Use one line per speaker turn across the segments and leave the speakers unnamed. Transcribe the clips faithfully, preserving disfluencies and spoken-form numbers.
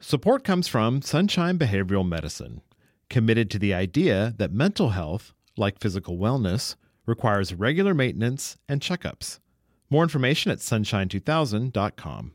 Support comes from Sunshine Behavioral Medicine, committed to the idea that mental health, like physical wellness, requires regular maintenance and checkups. More information at sunshine two thousand dot com.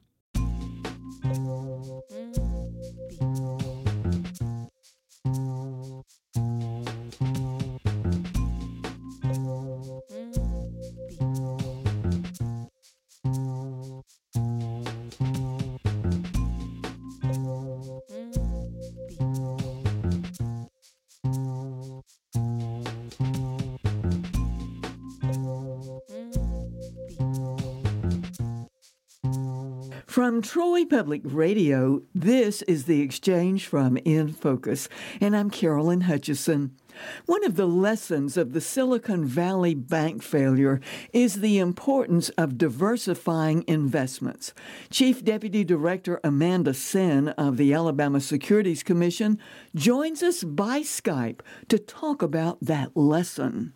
From Troy Public Radio, this is The Exchange from In Focus, and I'm Carolyn Hutchison. One of the lessons of the Silicon Valley Bank failure is the importance of diversifying investments. Chief Deputy Director Amanda Senn of the Alabama Securities Commission joins us by Skype to talk about that lesson.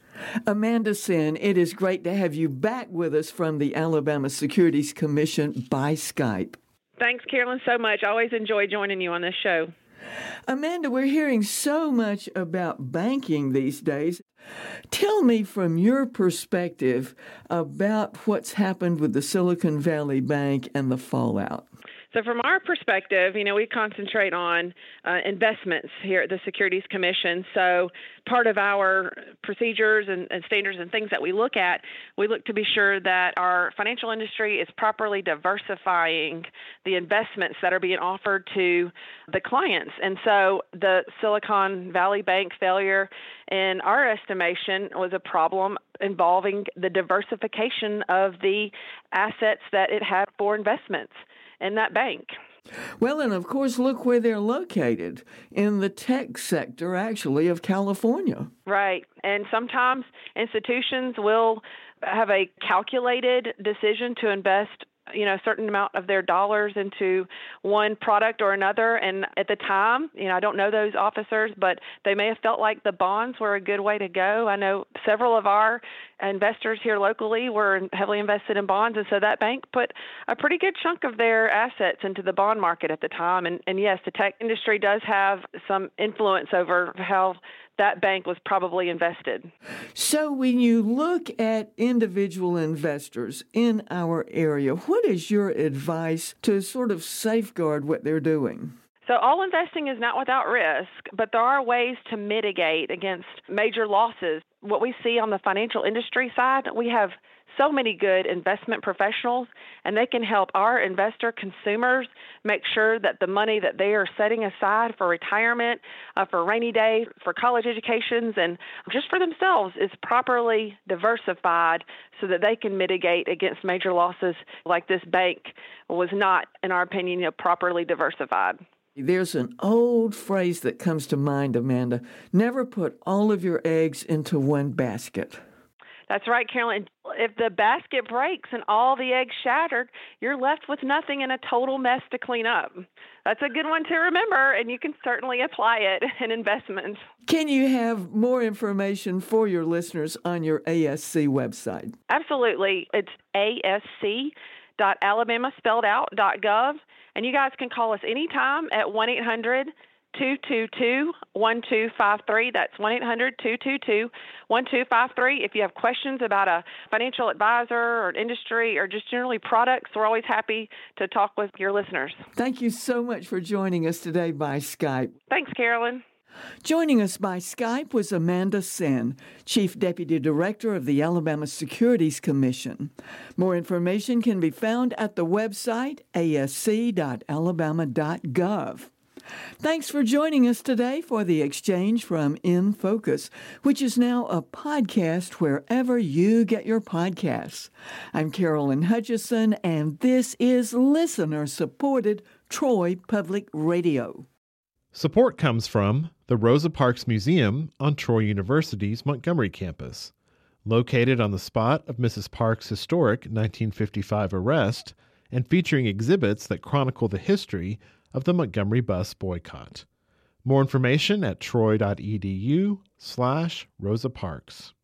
Amanda Senn, it is great to have you back with us from the Alabama Securities Commission by Skype.
Thanks, Carolyn, so much. I always enjoy joining you on this show.
Amanda, we're hearing so much about banking these days. Tell me from your perspective about what's happened with the Silicon Valley Bank and the fallout.
So from our perspective, you know, we concentrate on uh, investments here at the Securities Commission. So part of our procedures and, and standards and things that we look at, we look to be sure that our financial industry is properly diversifying the investments that are being offered to the clients. And so the Silicon Valley Bank failure, in our estimation, was a problem involving the diversification of the assets that it had for investments in that bank.
Well, and of course, look where they're located, in the tech sector, actually, of California.
Right. And sometimes institutions will have a calculated decision to invest, you know, a certain amount of their dollars into one product or another. And at the time, you know, I don't know those officers, but they may have felt like the bonds were a good way to go. I know several of our investors here locally were heavily invested in bonds. And so that bank put a pretty good chunk of their assets into the bond market at the time. And, and yes, the tech industry does have some influence over how that bank was probably invested.
So when you look at individual investors in our area, what is your advice to sort of safeguard what they're doing?
So all investing is not without risk, but there are ways to mitigate against major losses. What we see on the financial industry side, we have so many good investment professionals, and they can help our investor consumers make sure that the money that they are setting aside for retirement, uh, for rainy day, for college educations, and just for themselves is properly diversified so that they can mitigate against major losses like this bank was not, in our opinion, you know, properly diversified.
There's an old phrase that comes to mind, Amanda. Never put all of your eggs into one basket.
That's right, Carolyn. If the basket breaks and all the eggs shattered, you're left with nothing and a total mess to clean up. That's a good one to remember, and you can certainly apply it in investments.
Can you have more information for your listeners on your A S C website?
Absolutely. It's A S C dot alabama spelled out dot gov, and you guys can call us anytime at one eight hundred two two two one two five three. That's one eight hundred two two two one two five three. If you have questions about a financial advisor or an industry or just generally products, we're always happy to talk with your listeners.
Thank you so much for joining us today by Skype.
Thanks, Carolyn.
Joining us by Skype was Amanda Senn, Chief Deputy Director of the Alabama Securities Commission. More information can be found at the website A S C dot alabama dot gov. Thanks for joining us today for the Exchange from In Focus, which is now a podcast wherever you get your podcasts. I'm Carolyn Hutchison, and this is listener-supported Troy Public Radio.
Support comes from the Rosa Parks Museum on Troy University's Montgomery campus. Located on the spot of Missus Parks' historic nineteen fifty-five arrest and featuring exhibits that chronicle the history of the Montgomery bus boycott. More information at troy dot e d u slash Rosa Parks.